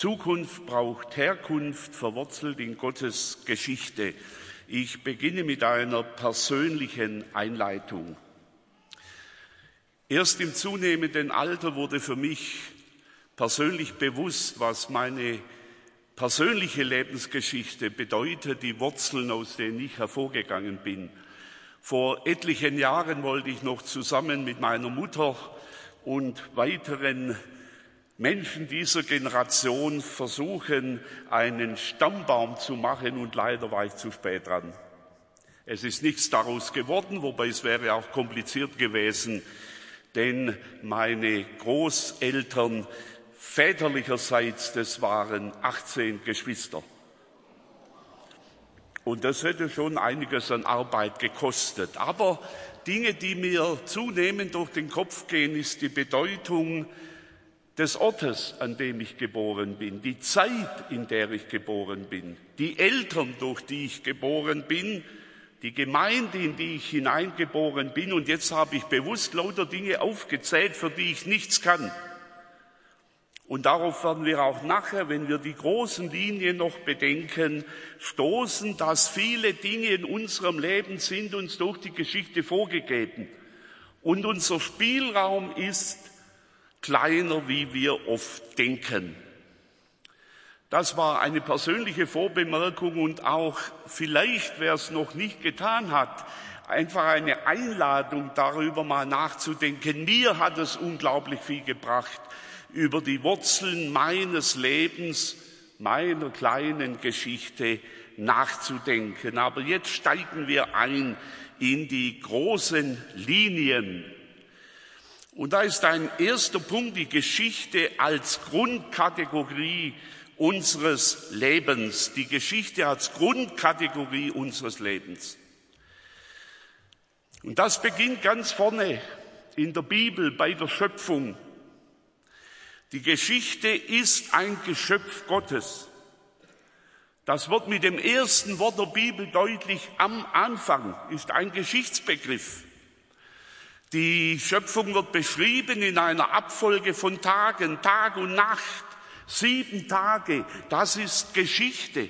Zukunft braucht Herkunft, verwurzelt in Gottes Geschichte. Ich beginne mit einer persönlichen Einleitung. Erst im zunehmenden Alter wurde für mich persönlich bewusst, was meine persönliche Lebensgeschichte bedeutet, die Wurzeln, aus denen ich hervorgegangen bin. Vor etlichen Jahren wollte ich noch zusammen mit meiner Mutter und weiteren Menschen dieser Generation versuchen, einen Stammbaum zu machen, und leider war ich zu spät dran. Es ist nichts daraus geworden, wobei es wäre auch kompliziert gewesen, denn meine Großeltern väterlicherseits, das waren 18 Geschwister. Und das hätte schon einiges an Arbeit gekostet. Aber Dinge, die mir zunehmend durch den Kopf gehen, ist die Bedeutung des Ortes, an dem ich geboren bin, die Zeit, in der ich geboren bin, die Eltern, durch die ich geboren bin, die Gemeinde, in die ich hineingeboren bin. Und jetzt habe ich bewusst lauter Dinge aufgezählt, für die ich nichts kann. Und darauf werden wir auch nachher, wenn wir die großen Linien noch bedenken, stoßen, dass viele Dinge in unserem Leben sind uns durch die Geschichte vorgegeben. Und unser Spielraum ist kleiner, wie wir oft denken. Das war eine persönliche Vorbemerkung und auch, vielleicht wer es noch nicht getan hat, einfach eine Einladung, darüber mal nachzudenken. Mir hat es unglaublich viel gebracht, über die Wurzeln meines Lebens, meiner kleinen Geschichte nachzudenken. Aber jetzt steigen wir ein in die großen Linien. Und da ist ein erster Punkt, die Geschichte als Grundkategorie unseres Lebens. Die Geschichte als Grundkategorie unseres Lebens. Und das beginnt ganz vorne in der Bibel bei der Schöpfung. Die Geschichte ist ein Geschöpf Gottes. Das wird mit dem ersten Wort der Bibel deutlich. Am Anfang ist ein Geschichtsbegriff. Die Schöpfung wird beschrieben in einer Abfolge von Tagen, Tag und Nacht, 7 Tage. Das ist Geschichte.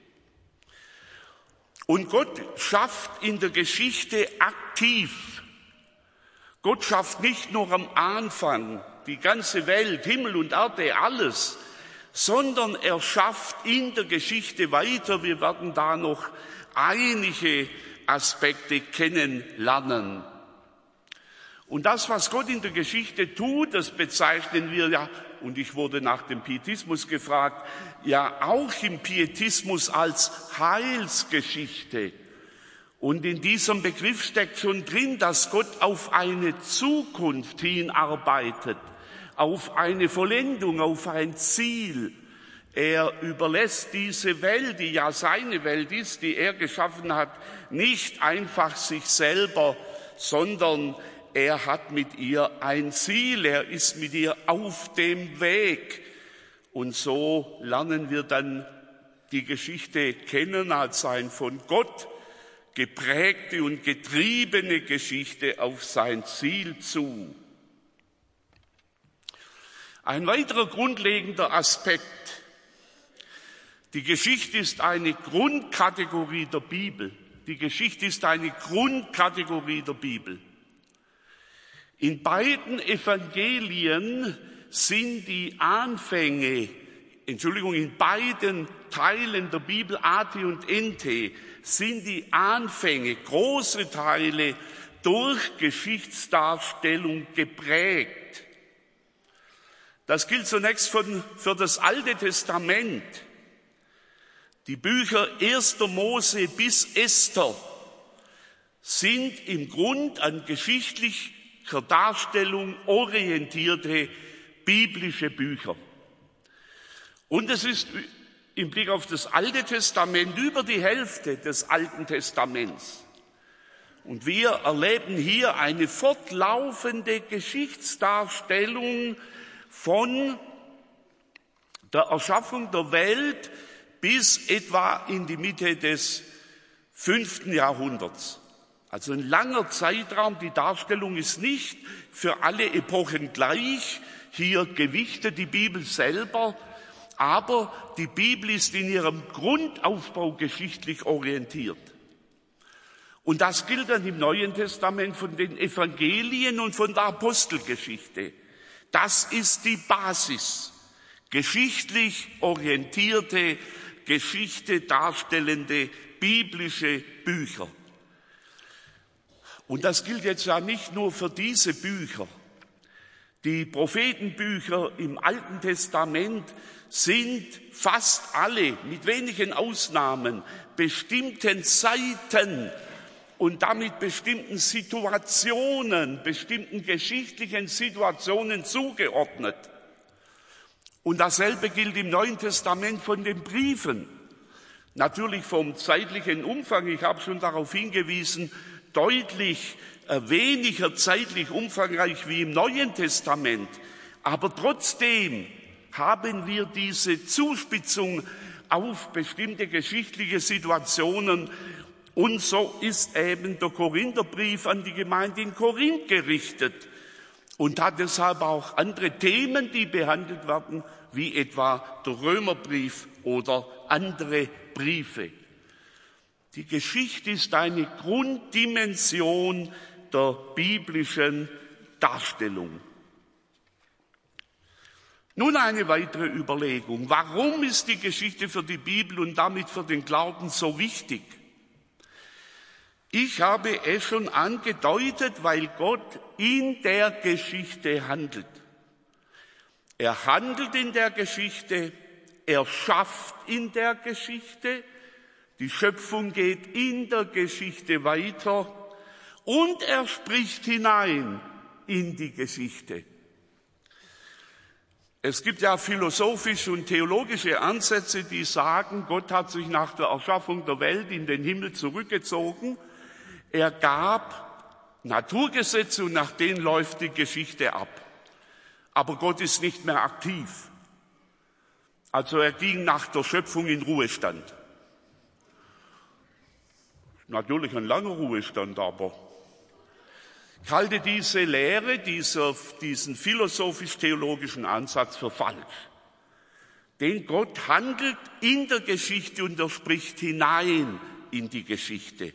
Und Gott schafft in der Geschichte aktiv. Gott schafft nicht nur am Anfang die ganze Welt, Himmel und Erde, alles, sondern er schafft in der Geschichte weiter. Wir werden da noch einige Aspekte kennenlernen. Und das, was Gott in der Geschichte tut, das bezeichnen wir ja, und ich wurde nach dem Pietismus gefragt, ja auch im Pietismus als Heilsgeschichte. Und in diesem Begriff steckt schon drin, dass Gott auf eine Zukunft hinarbeitet, auf eine Vollendung, auf ein Ziel. Er überlässt diese Welt, die ja seine Welt ist, die er geschaffen hat, nicht einfach sich selber, sondern er hat mit ihr ein Ziel, er ist mit ihr auf dem Weg. Und so lernen wir dann die Geschichte kennen als ein von Gott geprägte und getriebene Geschichte auf sein Ziel zu. Ein weiterer grundlegender Aspekt. Die Geschichte ist eine Grundkategorie der Bibel. Die Geschichte ist eine Grundkategorie der Bibel. In beiden Evangelien sind die Anfänge, in beiden Teilen der Bibel, Ate und Ente, sind die Anfänge, große Teile, durch Geschichtsdarstellung geprägt. Das gilt zunächst für das Alte Testament. Die Bücher 1. Mose bis Esther sind im Grund an geschichtlicher Darstellung orientierte biblische Bücher. Und es ist im Blick auf das Alte Testament über die Hälfte des Alten Testaments. Und wir erleben hier eine fortlaufende Geschichtsdarstellung von der Erschaffung der Welt bis etwa in die Mitte des 5. Jahrhunderts. Also ein langer Zeitraum. Die Darstellung ist nicht für alle Epochen gleich. Hier gewichtet die Bibel selber. aber die Bibel ist in ihrem Grundaufbau geschichtlich orientiert. Und das gilt dann im Neuen Testament von den Evangelien und von der Apostelgeschichte. Das ist die Basis. Geschichtlich orientierte, Geschichte darstellende biblische Bücher. Und das gilt jetzt ja nicht nur für diese Bücher. Die Prophetenbücher im Alten Testament sind fast alle, mit wenigen Ausnahmen, bestimmten Zeiten und damit bestimmten Situationen, bestimmten geschichtlichen Situationen zugeordnet. Und dasselbe gilt im Neuen Testament von den Briefen. Natürlich vom zeitlichen Umfang, ich habe schon darauf hingewiesen, deutlich weniger zeitlich umfangreich wie im Neuen Testament. Aber trotzdem haben wir diese Zuspitzung auf bestimmte geschichtliche Situationen. Und so ist eben der Korintherbrief an die Gemeinde in Korinth gerichtet und hat deshalb auch andere Themen, die behandelt werden, wie etwa der Römerbrief oder andere Briefe. Die Geschichte ist eine Grunddimension der biblischen Darstellung. Nun eine weitere Überlegung. Warum ist die Geschichte für die Bibel und damit für den Glauben so wichtig? Ich habe es schon angedeutet, weil Gott in der Geschichte handelt. Er handelt in der Geschichte, er schafft in der Geschichte, die Schöpfung geht in der Geschichte weiter und er spricht hinein in die Geschichte. Es gibt ja philosophische und theologische Ansätze, die sagen, Gott hat sich nach der Erschaffung der Welt in den Himmel zurückgezogen. Er gab Naturgesetze und nach denen läuft die Geschichte ab. Aber Gott ist nicht mehr aktiv. Also er ging nach der Schöpfung in Ruhestand. Natürlich ein langer Ruhestand, aber ich halte diese Lehre, diesen philosophisch-theologischen Ansatz für falsch. Denn Gott handelt in der Geschichte und er spricht hinein in die Geschichte.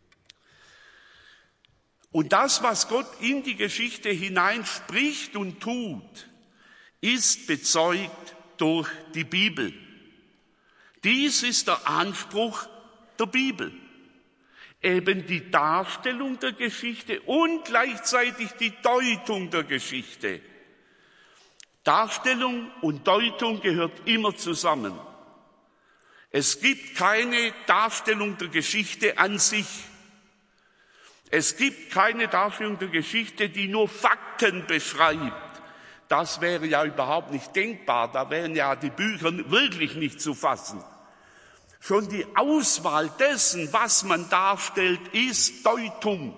Und das, was Gott in die Geschichte hinein spricht und tut, ist bezeugt durch die Bibel. Dies ist der Anspruch der Bibel. Eben die Darstellung der Geschichte und gleichzeitig die Deutung der Geschichte. Darstellung und Deutung gehört immer zusammen. Es gibt keine Darstellung der Geschichte an sich. Es gibt keine Darstellung der Geschichte, die nur Fakten beschreibt. Das wäre ja überhaupt nicht denkbar. Da wären ja die Bücher wirklich nicht zu fassen. Schon die Auswahl dessen, was man darstellt, ist Deutung.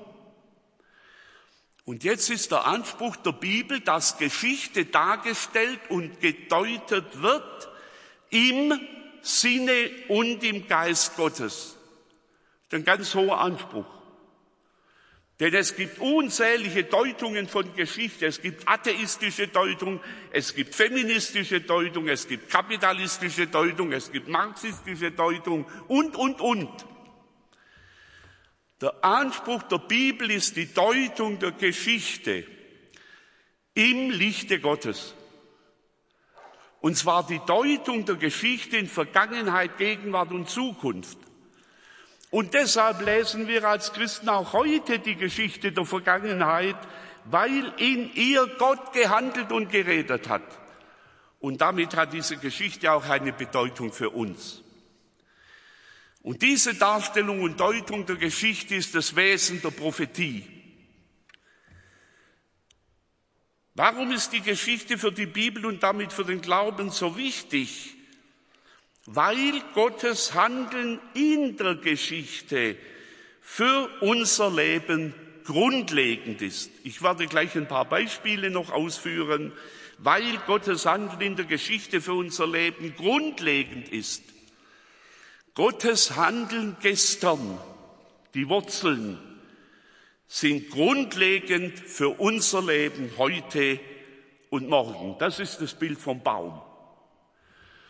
Und jetzt ist der Anspruch der Bibel, dass Geschichte dargestellt und gedeutet wird im Sinne und im Geist Gottes. Das ist ein ganz hoher Anspruch. Denn es gibt unzählige Deutungen von Geschichte. Es gibt atheistische Deutung, es gibt feministische Deutung, es gibt kapitalistische Deutung, es gibt marxistische Deutung und. Der Anspruch der Bibel ist die Deutung der Geschichte im Lichte Gottes. Und zwar die Deutung der Geschichte in Vergangenheit, Gegenwart und Zukunft. Und deshalb lesen wir als Christen auch heute die Geschichte der Vergangenheit, weil in ihr Gott gehandelt und geredet hat. Und damit hat diese Geschichte auch eine Bedeutung für uns. Und diese Darstellung und Deutung der Geschichte ist das Wesen der Prophetie. Warum ist die Geschichte für die Bibel und damit für den Glauben so wichtig? Weil Gottes Handeln in der Geschichte für unser Leben grundlegend ist. Ich werde gleich ein paar Beispiele noch ausführen, weil Gottes Handeln in der Geschichte für unser Leben grundlegend ist. Gottes Handeln gestern, die Wurzeln, sind grundlegend für unser Leben heute und morgen. Das ist das Bild vom Baum.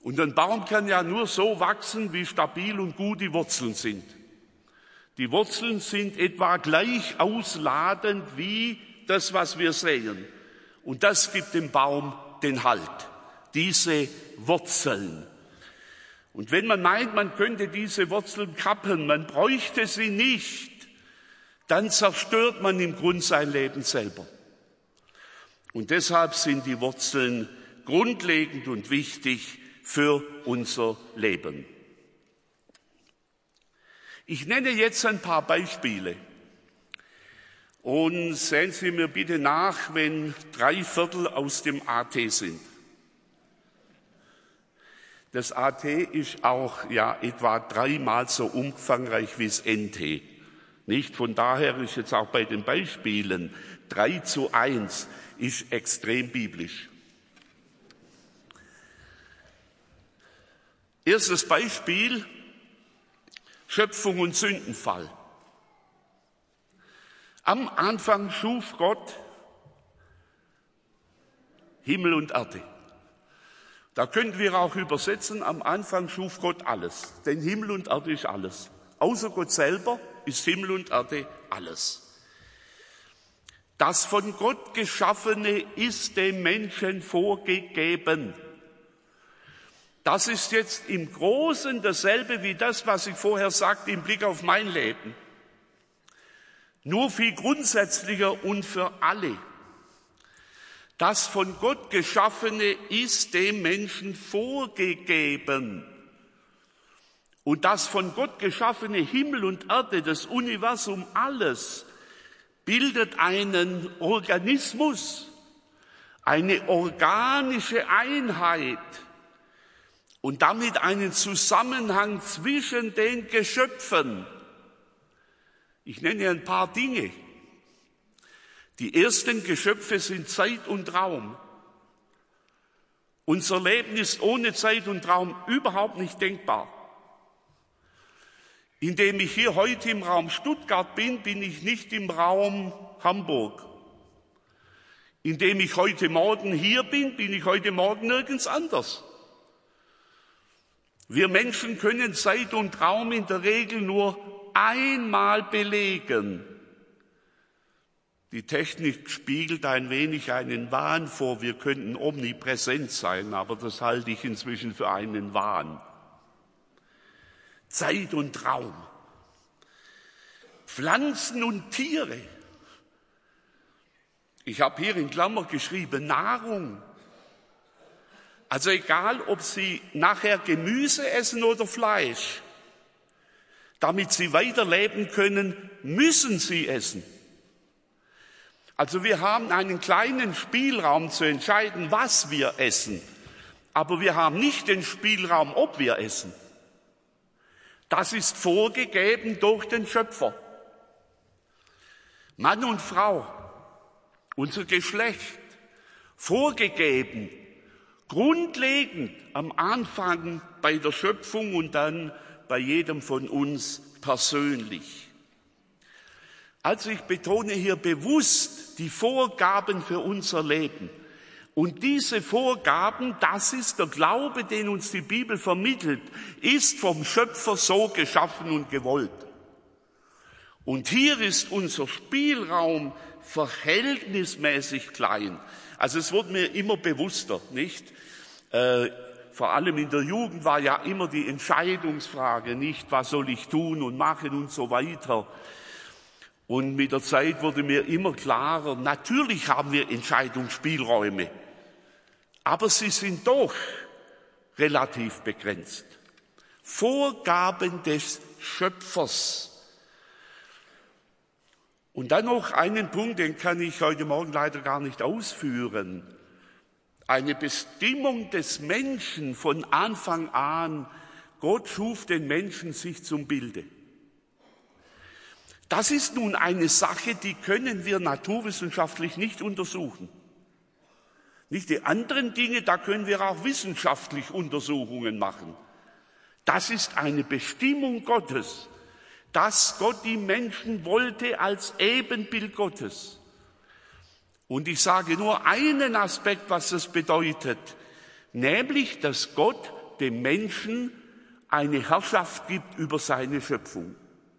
Und ein Baum kann ja nur so wachsen, wie stabil und gut die Wurzeln sind. Die Wurzeln sind etwa gleich ausladend wie das, was wir sehen. Und das gibt dem Baum den Halt, diese Wurzeln. Und wenn man meint, man könnte diese Wurzeln kappen, man bräuchte sie nicht, dann zerstört man im Grunde sein Leben selber. Und deshalb sind die Wurzeln grundlegend und wichtig für unser Leben. Ich nenne jetzt ein paar Beispiele. Und sehen Sie mir bitte nach, wenn 3/4 aus dem AT sind. Das AT ist auch etwa 3-mal so umfangreich wie das NT. Nicht? Von daher ist jetzt auch bei den Beispielen 3:1 ist extrem biblisch. Erstes Beispiel, Schöpfung und Sündenfall. Am Anfang schuf Gott Himmel und Erde. Da könnten wir auch übersetzen, am Anfang schuf Gott alles. Denn Himmel und Erde ist alles. Außer Gott selber ist Himmel und Erde alles. Das von Gott Geschaffene ist dem Menschen vorgegeben. Das ist jetzt im Großen dasselbe wie das, was ich vorher sagte im Blick auf mein Leben. Nur viel grundsätzlicher und für alle. Das von Gott Geschaffene ist dem Menschen vorgegeben. Und das von Gott geschaffene Himmel und Erde, das Universum, alles, bildet einen Organismus, eine organische Einheit und damit einen Zusammenhang zwischen den Geschöpfen. Ich nenne ein paar Dinge. Die ersten Geschöpfe sind Zeit und Raum. Unser Leben ist ohne Zeit und Raum überhaupt nicht denkbar. Indem ich hier heute im Raum Stuttgart bin, bin ich nicht im Raum Hamburg. Indem ich heute Morgen hier bin, bin ich heute Morgen nirgends anders. Wir Menschen können Zeit und Raum in der Regel nur einmal belegen. Die Technik spiegelt ein wenig einen Wahn vor, wir könnten omnipräsent sein, aber das halte ich inzwischen für einen Wahn. Zeit und Raum, Pflanzen und Tiere. Ich habe hier in Klammer geschrieben, Nahrung. Also egal, ob Sie nachher Gemüse essen oder Fleisch, damit Sie weiterleben können, müssen Sie essen. Also wir haben einen kleinen Spielraum zu entscheiden, was wir essen, aber wir haben nicht den Spielraum, ob wir essen. Das ist vorgegeben durch den Schöpfer. Mann und Frau, unser Geschlecht, vorgegeben, grundlegend am Anfang bei der Schöpfung und dann bei jedem von uns persönlich. Also ich betone hier bewusst die Vorgaben für unser Leben. Und diese Vorgaben, das ist der Glaube, den uns die Bibel vermittelt, ist vom Schöpfer so geschaffen und gewollt. Und hier ist unser Spielraum verhältnismäßig klein. Also es wird mir immer bewusster, nicht? Vor allem in der Jugend war ja immer die Entscheidungsfrage, nicht? Was soll ich tun und machen und so weiter. Und mit der Zeit wurde mir immer klarer, natürlich haben wir Entscheidungsspielräume. Aber sie sind doch relativ begrenzt. Vorgaben des Schöpfers. Und dann noch einen Punkt, den kann ich heute Morgen leider gar nicht ausführen. Eine Bestimmung des Menschen von Anfang an. Gott schuf den Menschen sich zum Bilde. Das ist nun eine Sache, die können wir naturwissenschaftlich nicht untersuchen. Nicht die anderen Dinge, da können wir auch wissenschaftlich Untersuchungen machen. Das ist eine Bestimmung Gottes, dass Gott die Menschen wollte als Ebenbild Gottes. Und ich sage nur einen Aspekt, was das bedeutet, nämlich, dass Gott dem Menschen eine Herrschaft gibt über seine Schöpfung.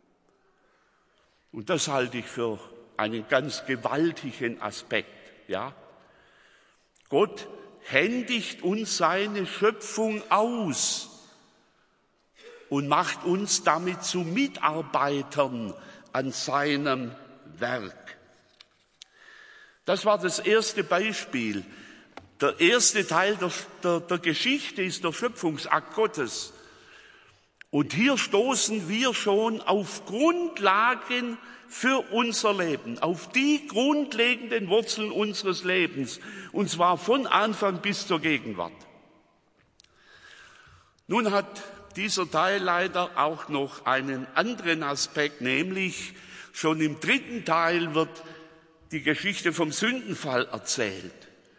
Und das halte ich für einen ganz gewaltigen Aspekt. Ja? Gott händigt uns seine Schöpfung aus und macht uns damit zu Mitarbeitern an seinem Werk. Das war das erste Beispiel. Der erste Teil der Geschichte ist der Schöpfungsakt Gottes. Und hier stoßen wir schon auf Grundlagen für unser Leben, auf die grundlegenden Wurzeln unseres Lebens, und zwar von Anfang bis zur Gegenwart. Nun hat dieser Teil leider auch noch einen anderen Aspekt, nämlich schon im dritten Teil wird die Geschichte vom Sündenfall erzählt.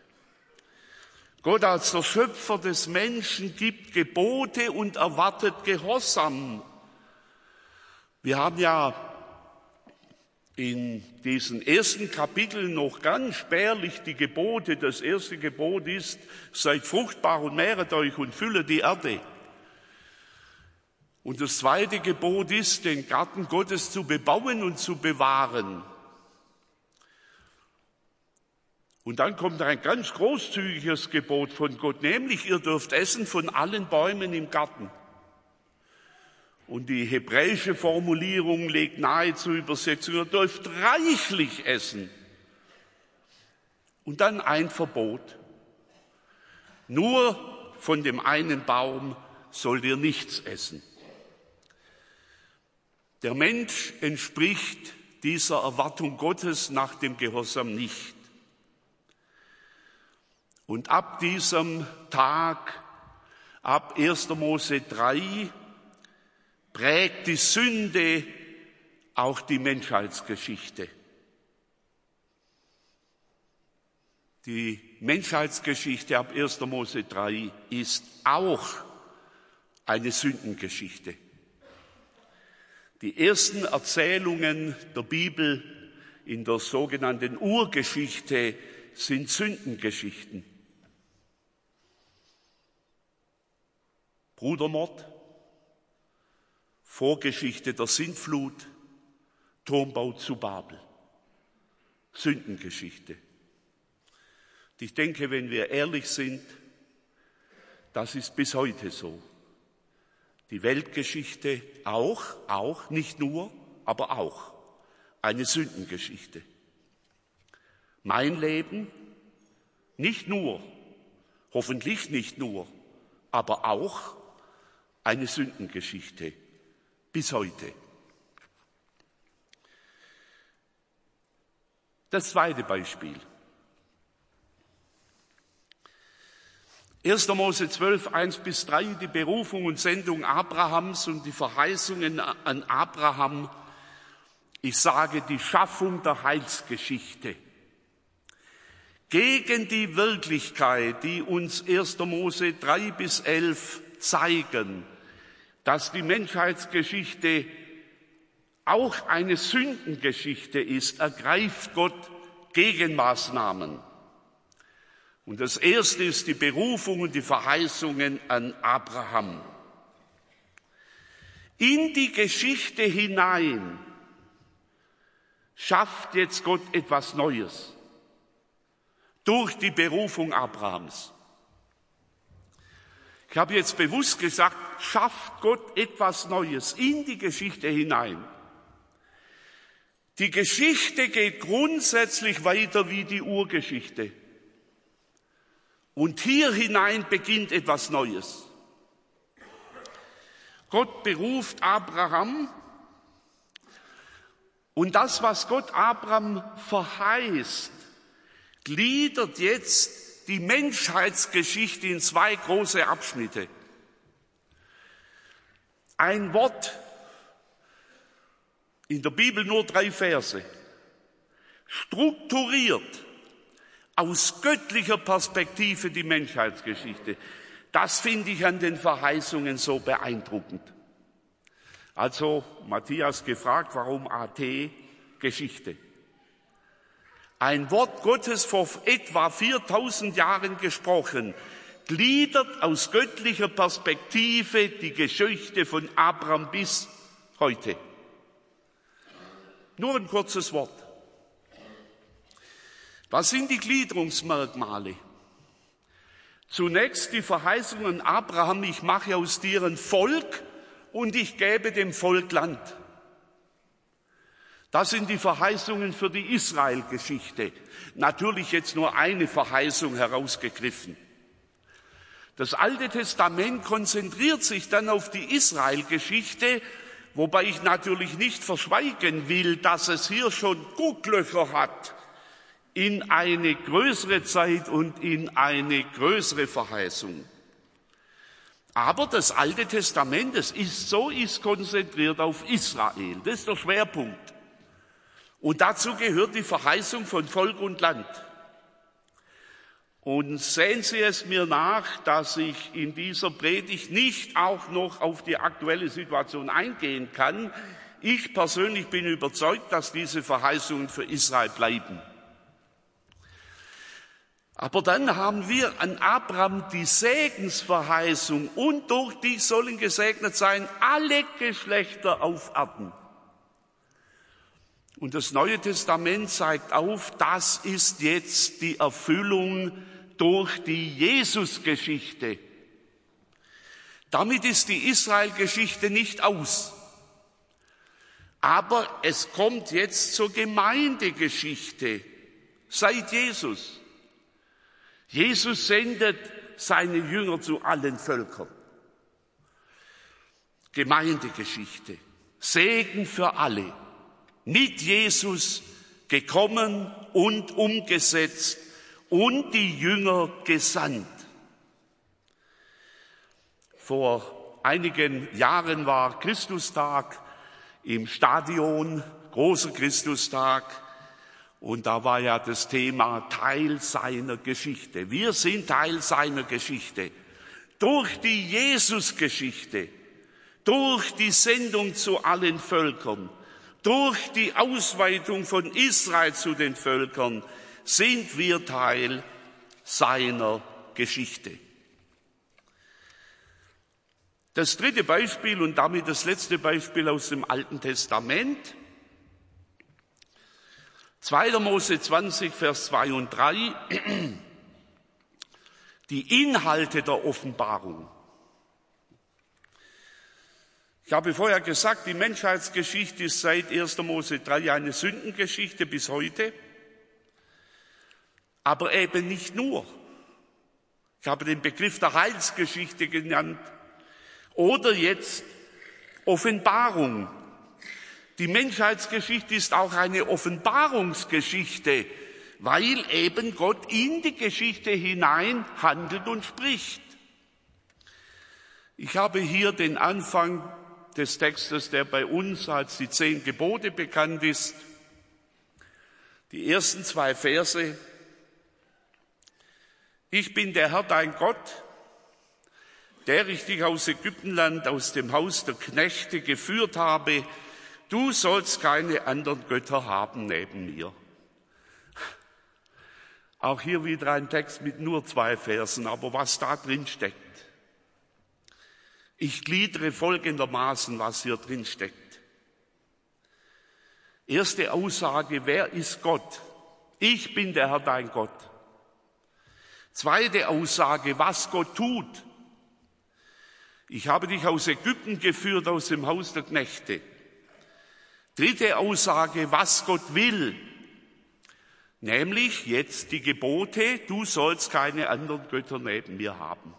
Gott als der Schöpfer des Menschen gibt Gebote und erwartet Gehorsam. Wir haben ja in diesen ersten Kapiteln noch ganz spärlich die Gebote. Das erste Gebot ist, seid fruchtbar und mehret euch und füllet die Erde. Und das zweite Gebot ist, den Garten Gottes zu bebauen und zu bewahren. Und dann kommt ein ganz großzügiges Gebot von Gott, nämlich ihr dürft essen von allen Bäumen im Garten. Und die hebräische Formulierung legt nahe zur Übersetzung, ihr dürft reichlich essen. Und dann ein Verbot. Nur von dem einen Baum sollt ihr nichts essen. Der Mensch entspricht dieser Erwartung Gottes nach dem Gehorsam nicht. Und ab diesem Tag, ab 1. Mose 3, prägt die Sünde auch die Menschheitsgeschichte. Die Menschheitsgeschichte ab 1. Mose 3 ist auch eine Sündengeschichte. Die ersten Erzählungen der Bibel in der sogenannten Urgeschichte sind Sündengeschichten. Brudermord, Vorgeschichte der Sintflut, Turmbau zu Babel. Sündengeschichte. Und ich denke, wenn wir ehrlich sind, das ist bis heute so. Die Weltgeschichte auch, nicht nur, aber auch eine Sündengeschichte. Mein Leben nicht nur, hoffentlich nicht nur, aber auch eine Sündengeschichte bis heute. Das zweite Beispiel. 1. Mose 12, 1-3, die Berufung und Sendung Abrahams und die Verheißungen an Abraham. Ich sage, die Schaffung der Heilsgeschichte. Gegen die Wirklichkeit, die uns 1. Mose 3-11 zeigen, dass die Menschheitsgeschichte auch eine Sündengeschichte ist, ergreift Gott Gegenmaßnahmen. Und das erste ist die Berufung und die Verheißungen an Abraham. In die Geschichte hinein schafft jetzt Gott etwas Neues durch die Berufung Abrahams. Ich habe jetzt bewusst gesagt, schafft Gott etwas Neues in die Geschichte hinein. Die Geschichte geht grundsätzlich weiter wie die Urgeschichte. Und hier hinein beginnt etwas Neues. Gott beruft Abraham und das, was Gott Abraham verheißt, gliedert jetzt die Menschheitsgeschichte in zwei große Abschnitte. Ein Wort, in der Bibel nur 3 Verse, strukturiert aus göttlicher Perspektive die Menschheitsgeschichte. Das finde ich an den Verheißungen so beeindruckend. Also Matthias gefragt, warum AT Geschichte? Ein Wort Gottes vor etwa 4000 Jahren gesprochen, gliedert aus göttlicher Perspektive die Geschichte von Abraham bis heute. Nur ein kurzes Wort. Was sind die Gliederungsmerkmale? Zunächst die Verheißung an Abraham, ich mache aus dir ein Volk und ich gebe dem Volk Land. Das sind die Verheißungen für die Israel-Geschichte. Natürlich jetzt nur eine Verheißung herausgegriffen. Das Alte Testament konzentriert sich dann auf die Israel-Geschichte, wobei ich natürlich nicht verschweigen will, dass es hier schon Gucklöcher hat in eine größere Zeit und in eine größere Verheißung. Aber das Alte Testament, ist konzentriert auf Israel. Das ist der Schwerpunkt. Und dazu gehört die Verheißung von Volk und Land. Und sehen Sie es mir nach, dass ich in dieser Predigt nicht auch noch auf die aktuelle Situation eingehen kann. Ich persönlich bin überzeugt, dass diese Verheißungen für Israel bleiben. Aber dann haben wir an Abraham die Segensverheißung und durch dich sollen gesegnet sein alle Geschlechter auf Erden. Und das Neue Testament zeigt auf, das ist jetzt die Erfüllung durch die Jesusgeschichte. Damit ist die Israelgeschichte nicht aus. Aber es kommt jetzt zur Gemeindegeschichte seit Jesus. Jesus sendet seine Jünger zu allen Völkern. Gemeindegeschichte, Segen für alle. Mit Jesus gekommen und umgesetzt und die Jünger gesandt. Vor einigen Jahren war Christustag im Stadion, großer Christustag, und da war ja das Thema Teil seiner Geschichte. Wir sind Teil seiner Geschichte. Durch die Jesusgeschichte, durch die Sendung zu allen Völkern, durch die Ausweitung von Israel zu den Völkern sind wir Teil seiner Geschichte. Das dritte Beispiel und damit das letzte Beispiel aus dem Alten Testament. 2. Mose 20, Vers 2 und 3. Die Inhalte der Offenbarung. Ich habe vorher gesagt, die Menschheitsgeschichte ist seit 1. Mose 3 eine Sündengeschichte bis heute. Aber eben nicht nur. Ich habe den Begriff der Heilsgeschichte genannt. Oder jetzt Offenbarung. Die Menschheitsgeschichte ist auch eine Offenbarungsgeschichte, weil eben Gott in die Geschichte hinein handelt und spricht. Ich habe hier den Anfang des Textes, der bei uns als die 10 Gebote bekannt ist. Die ersten 2 Verse. Ich bin der Herr, dein Gott, der ich dich aus Ägyptenland, aus dem Haus der Knechte geführt habe. Du sollst keine anderen Götter haben neben mir. Auch hier wieder ein Text mit nur 2 Versen, aber was da drin steckt. Ich gliedere folgendermaßen, was hier drin steckt. Erste Aussage, wer ist Gott? Ich bin der Herr, dein Gott. Zweite Aussage, was Gott tut. Ich habe dich aus Ägypten geführt, aus dem Haus der Knechte. Dritte Aussage, was Gott will. Nämlich jetzt die Gebote, du sollst keine anderen Götter neben mir haben.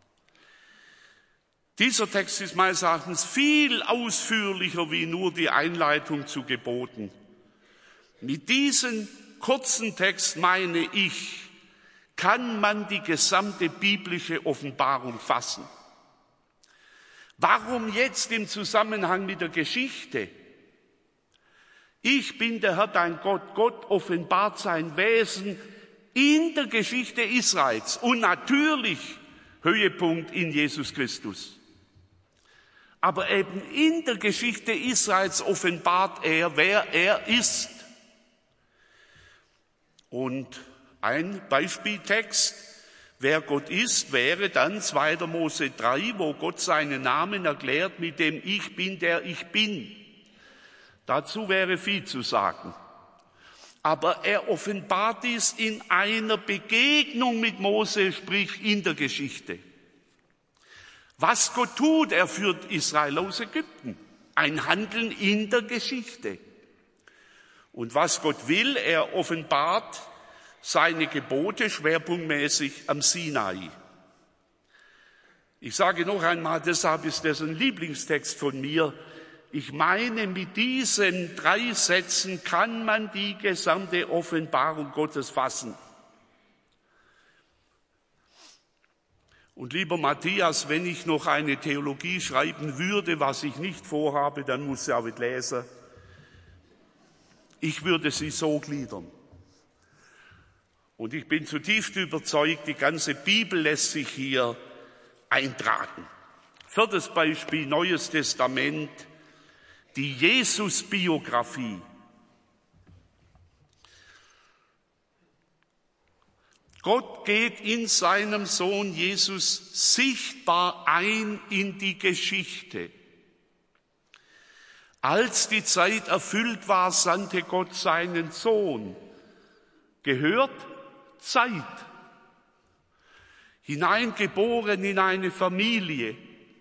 Dieser Text ist meines Erachtens viel ausführlicher wie nur die Einleitung zu Geboten. Mit diesem kurzen Text meine ich, kann man die gesamte biblische Offenbarung fassen. Warum jetzt im Zusammenhang mit der Geschichte? Ich bin der Herr, dein Gott. Gott offenbart sein Wesen in der Geschichte Israels und natürlich Höhepunkt in Jesus Christus. Aber eben in der Geschichte Israels offenbart er, wer er ist. Und ein Beispieltext wer Gott ist, wäre dann 2. Mose 3, wo Gott seinen Namen erklärt mit dem Ich bin, der ich bin. Dazu wäre viel zu sagen. Aber er offenbart dies in einer Begegnung mit Mose, sprich in der Geschichte. Was Gott tut, er führt Israel aus Ägypten. Ein Handeln in der Geschichte. Und was Gott will, er offenbart seine Gebote schwerpunktmäßig am Sinai. Ich sage noch einmal, deshalb ist das ein Lieblingstext von mir. Ich meine, mit diesen 3 Sätzen kann man die gesamte Offenbarung Gottes fassen. Und lieber Matthias, wenn ich noch eine Theologie schreiben würde, was ich nicht vorhabe, dann muss ich auch nicht lesen. Ich würde sie so gliedern. Und ich bin zutiefst überzeugt, die ganze Bibel lässt sich hier eintragen. 4. Beispiel, Neues Testament, die Jesus-Biografie. Gott geht in seinem Sohn Jesus sichtbar ein in die Geschichte. Als die Zeit erfüllt war, sandte Gott seinen Sohn. Gehört Zeit. Hineingeboren in eine Familie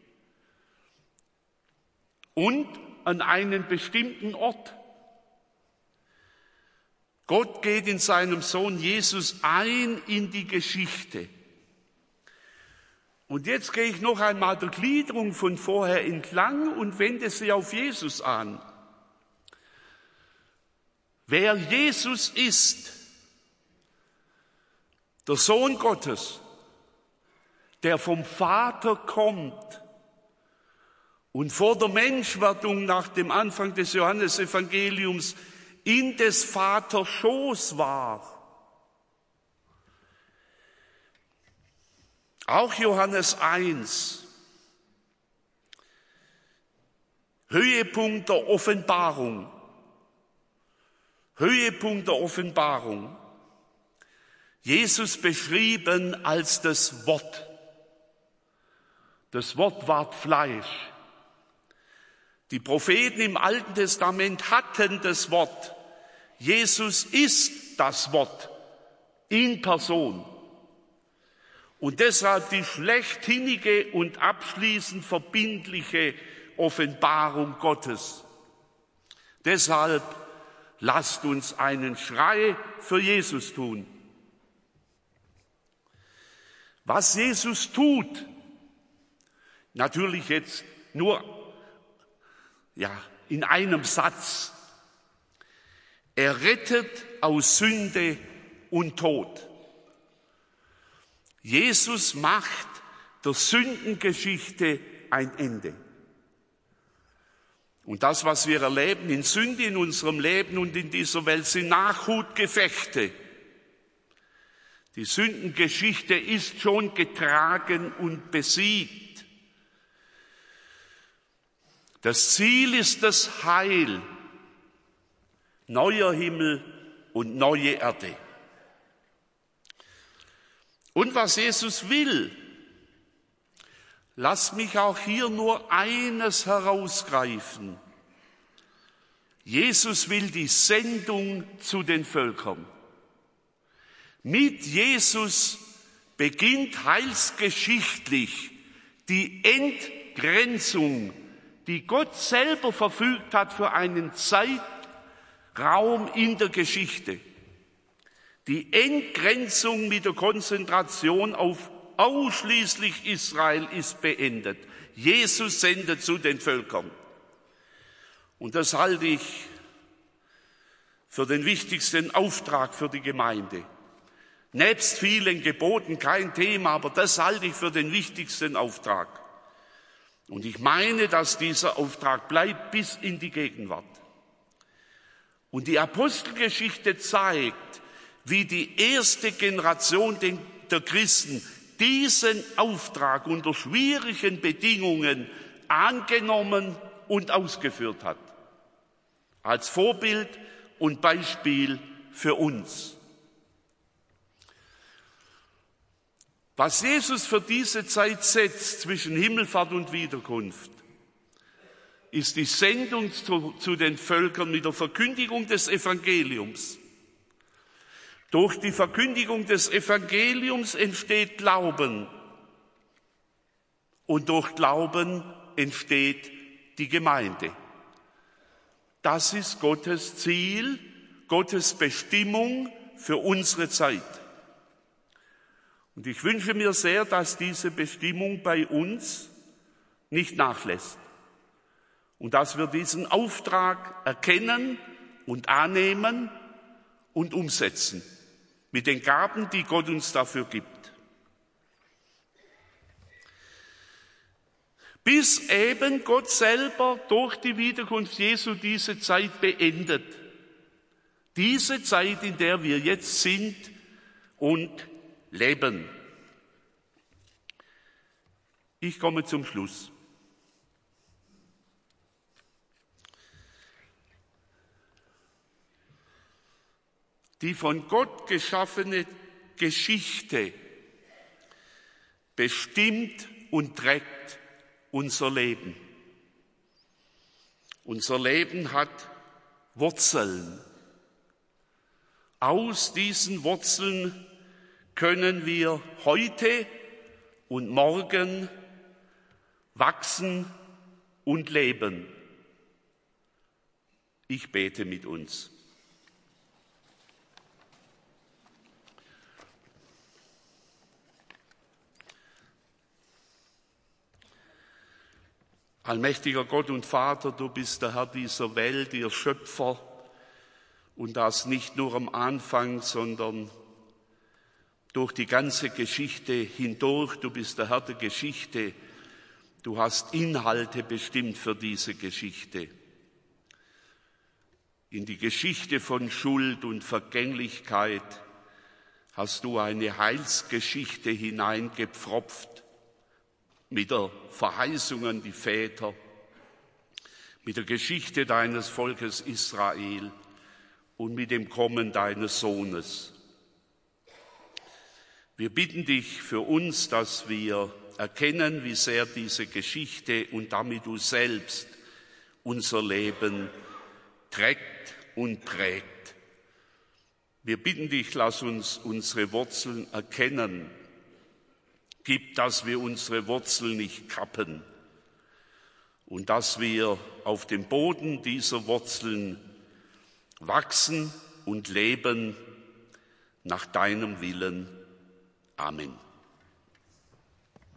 und an einen bestimmten Ort. Gott geht in seinem Sohn Jesus ein in die Geschichte. Und jetzt gehe ich noch einmal der Gliederung von vorher entlang und wende sie auf Jesus an. Wer Jesus ist, der Sohn Gottes, der vom Vater kommt und vor der Menschwerdung nach dem Anfang des Johannesevangeliums in des Vaters Schoß war. Auch Johannes 1, Höhepunkt der Offenbarung. Höhepunkt der Offenbarung. Jesus beschrieben als das Wort. Das Wort ward Fleisch. Die Propheten im Alten Testament hatten das Wort. Jesus ist das Wort in Person. Und deshalb die schlechthinnige und abschließend verbindliche Offenbarung Gottes. Deshalb lasst uns einen Schrei für Jesus tun. Was Jesus tut, natürlich jetzt nur in einem Satz. Er rettet aus Sünde und Tod. Jesus macht der Sündengeschichte ein Ende. Und das, was wir erleben in Sünde in unserem Leben und in dieser Welt, sind Nachhutgefechte. Die Sündengeschichte ist schon getragen und besiegt. Das Ziel ist das Heil, neuer Himmel und neue Erde. Und was Jesus will, lasst mich auch hier nur eines herausgreifen. Jesus will die Sendung zu den Völkern. Mit Jesus beginnt heilsgeschichtlich die Entgrenzung, die Gott selber verfügt hat für einen Zeitraum in der Geschichte. Die Entgrenzung mit der Konzentration auf ausschließlich Israel ist beendet. Jesus sendet zu den Völkern. Und das halte ich für den wichtigsten Auftrag für die Gemeinde. Nebst vielen Geboten kein Thema, aber das halte ich für den wichtigsten Auftrag. Und ich meine, dass dieser Auftrag bleibt bis in die Gegenwart. Und die Apostelgeschichte zeigt, wie die erste Generation der Christen diesen Auftrag unter schwierigen Bedingungen angenommen und ausgeführt hat. Als Vorbild und Beispiel für uns. Was Jesus für diese Zeit setzt zwischen Himmelfahrt und Wiederkunft, ist die Sendung zu den Völkern mit der Verkündigung des Evangeliums. Durch die Verkündigung des Evangeliums entsteht Glauben und durch Glauben entsteht die Gemeinde. Das ist Gottes Ziel, Gottes Bestimmung für unsere Zeit. Und ich wünsche mir sehr, dass diese Bestimmung bei uns nicht nachlässt und dass wir diesen Auftrag erkennen und annehmen und umsetzen mit den Gaben, die Gott uns dafür gibt. Bis eben Gott selber durch die Wiederkunft Jesu diese Zeit beendet. Diese Zeit, in der wir jetzt sind und leben. Ich komme zum Schluss. Die von Gott geschaffene Geschichte bestimmt und trägt unser Leben. Unser Leben hat Wurzeln. Aus diesen Wurzeln können wir heute und morgen wachsen und leben. Ich bete mit uns. Allmächtiger Gott und Vater, du bist der Herr dieser Welt, ihr Schöpfer, und das nicht nur am Anfang, sondern durch die ganze Geschichte hindurch. Du bist der Herr der Geschichte. Du hast Inhalte bestimmt für diese Geschichte. In die Geschichte von Schuld und Vergänglichkeit hast du eine Heilsgeschichte hineingepfropft mit der Verheißung an die Väter, mit der Geschichte deines Volkes Israel und mit dem Kommen deines Sohnes. Wir bitten dich für uns, dass wir erkennen, wie sehr diese Geschichte und damit du selbst unser Leben trägt und prägt. Wir bitten dich, lass uns unsere Wurzeln erkennen. Gib, dass wir unsere Wurzeln nicht kappen und dass wir auf dem Boden dieser Wurzeln wachsen und leben nach deinem Willen. Amen.